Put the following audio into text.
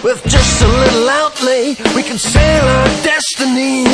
With just a little outlay, we can sail our destiny.